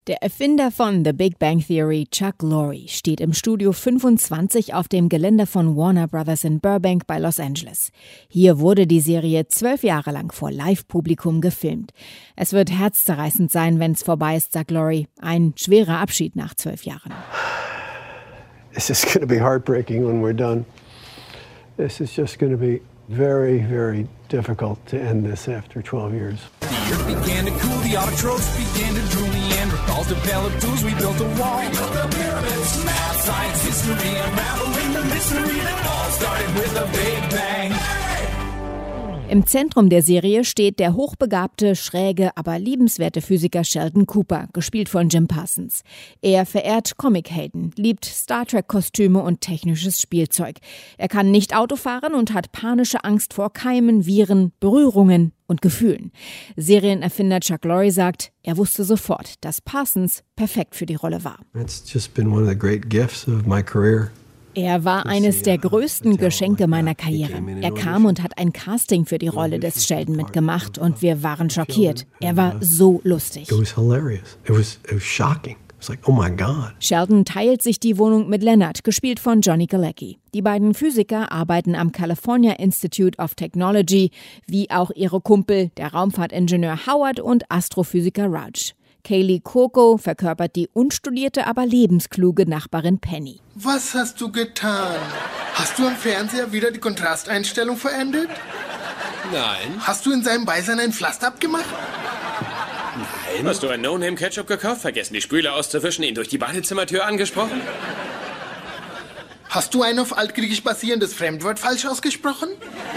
Der Erfinder von The Big Bang Theory, Chuck Lorre, steht im Studio 25 auf dem Gelände von Warner Brothers in Burbank bei Los Angeles. Hier wurde die Serie 12 Jahre lang vor Live-Publikum gefilmt. Es wird herzzerreißend sein, wenn es vorbei ist, sagt Lorre. Ein schwerer Abschied nach 12 Jahren. It's just going to be heartbreaking when we're done. This is just going to be very, very difficult to end this after 12 years. The earth began to cool, the autotrophs began to drool, Neanderthals developed tools, we built a wall. We built the pyramids, math, science, history, unraveling the mystery that all started with a Big Bang. Im Zentrum der Serie steht der hochbegabte, schräge, aber liebenswerte Physiker Sheldon Cooper, gespielt von Jim Parsons. Er verehrt Comic-Helden, liebt Star-Trek-Kostüme und technisches Spielzeug. Er kann nicht Auto fahren und hat panische Angst vor Keimen, Viren, Berührungen und Gefühlen. Serienerfinder Chuck Lorre sagt, er wusste sofort, dass Parsons perfekt für die Rolle war. It's just been one of the great gifts of my career. Er war eines der größten Geschenke meiner Karriere. Er kam und hat ein Casting für die Rolle des Sheldon mitgemacht und wir waren schockiert. Er war so lustig. It was hilarious. It was shocking. It's like, oh my God. Sheldon teilt sich die Wohnung mit Leonard, gespielt von Johnny Galecki. Die beiden Physiker arbeiten am California Institute of Technology, wie auch ihre Kumpel, der Raumfahrtingenieur Howard und Astrophysiker Raj. Kaylee Cuoco verkörpert die unstudierte, aber lebenskluge Nachbarin Penny. Was hast du getan? Hast du am Fernseher wieder die Kontrasteinstellung verändert? Nein. Hast du in seinem Beisein ein Pflaster abgemacht? Nein. Hast du ein No-Name-Ketchup gekauft, vergessen die Spüle auszuwischen, ihn durch die Badezimmertür angesprochen? Hast du ein auf altgriechisch basierendes Fremdwort falsch ausgesprochen?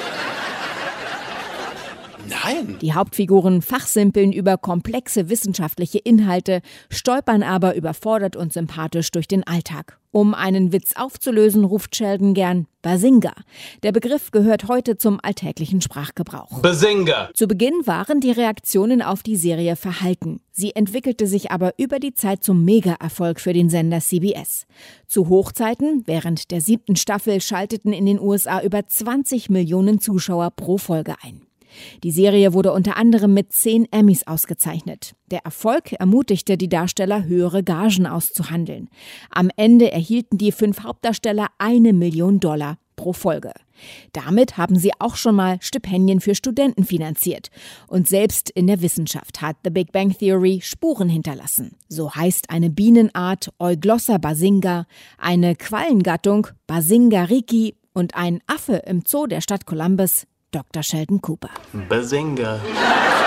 Nein. Die Hauptfiguren fachsimpeln über komplexe wissenschaftliche Inhalte, stolpern aber überfordert und sympathisch durch den Alltag. Um einen Witz aufzulösen, ruft Sheldon gern Bazinga. Der Begriff gehört heute zum alltäglichen Sprachgebrauch. Bazinga! Zu Beginn waren die Reaktionen auf die Serie verhalten. Sie entwickelte sich aber über die Zeit zum Mega-Erfolg für den Sender CBS. Zu Hochzeiten, während der 7. Staffel, schalteten in den USA über 20 Millionen Zuschauer pro Folge ein. Die Serie wurde unter anderem mit 10 Emmys ausgezeichnet. Der Erfolg ermutigte die Darsteller, höhere Gagen auszuhandeln. Am Ende erhielten die 5 Hauptdarsteller $1 Million pro Folge. Damit haben sie auch schon mal Stipendien für Studenten finanziert. Und selbst in der Wissenschaft hat The Big Bang Theory Spuren hinterlassen. So heißt eine Bienenart Euglossa basinga, eine Quallengattung Basingariki und ein Affe im Zoo der Stadt Columbus Dr. Sheldon Cooper. Bazinga.